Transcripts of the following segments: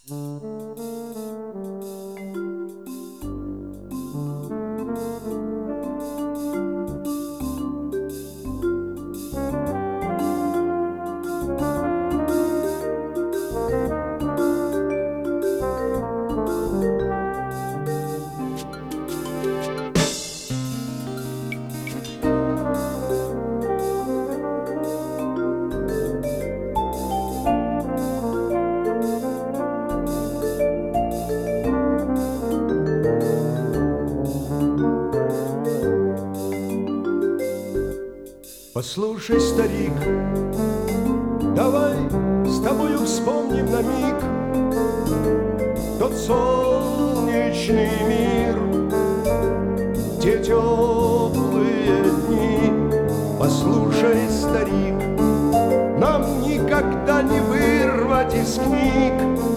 Послушай, старик, давай с тобою вспомним на миг тот солнечный мир, те теплые дни. Послушай, старик, нам никогда не вырвать из книг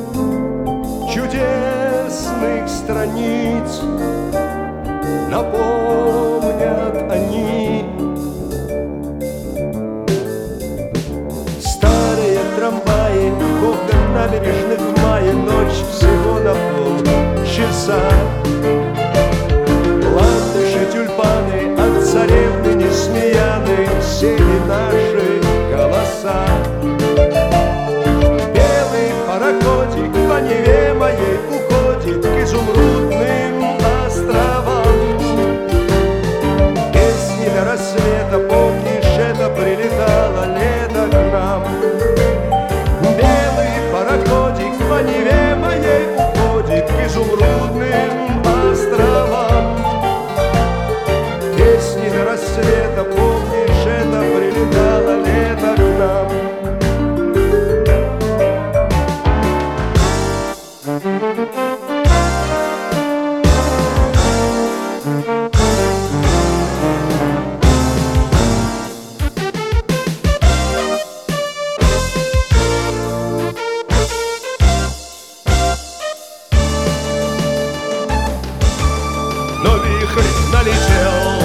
чудесных страниц. Напомнят они трамваи, кохот набережных в мае, ночь всего на полчаса. Ландыши, тюльпаны, от царевны Несмеяны сели наши голоса. Белый пароходик по Неве моей уходит к изумрудным островам. Песни до рассвета, помнишь, это прилетало лето к нам. Пароходик по Неве моей уходит к изумрудным островам. Песни до рассвета, помнишь, это прилетало лето к нам. Налетел,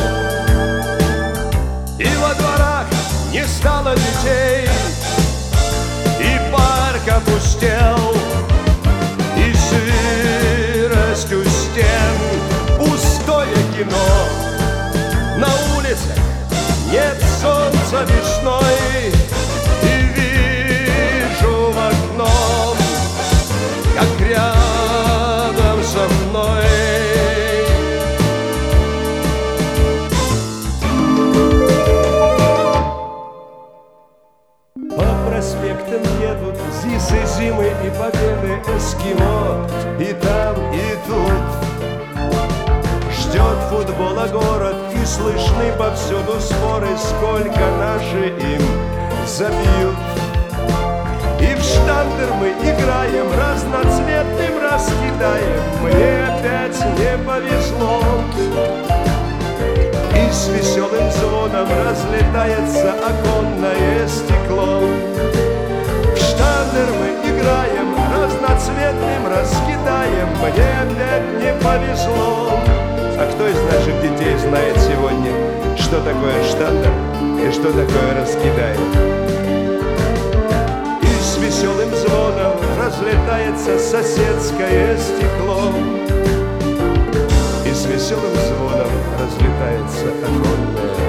и во дворах не стало детей, и парк опустел, и сыростью стен пустое кино. На улицах нет солнца весной, и вижу в окно, как рядом со мной проспектом едут ЗИСы, зимы и победы, эскимо и там, и тут. Ждет футбола город, и слышны повсюду споры, сколько наши им забьют. И в штандер мы играем, разноцветным раскидаем. Мне опять не повезло, и с веселым звоном разлетается оконное стекло. В штандер мы играем, разноцветным раскидаем. Мне опять не повезло. А кто из наших детей знает сегодня, что такое штандер и что такое раскидаем? И с веселым звоном разлетается соседское стекло. И с веселым звоном разлетается оконное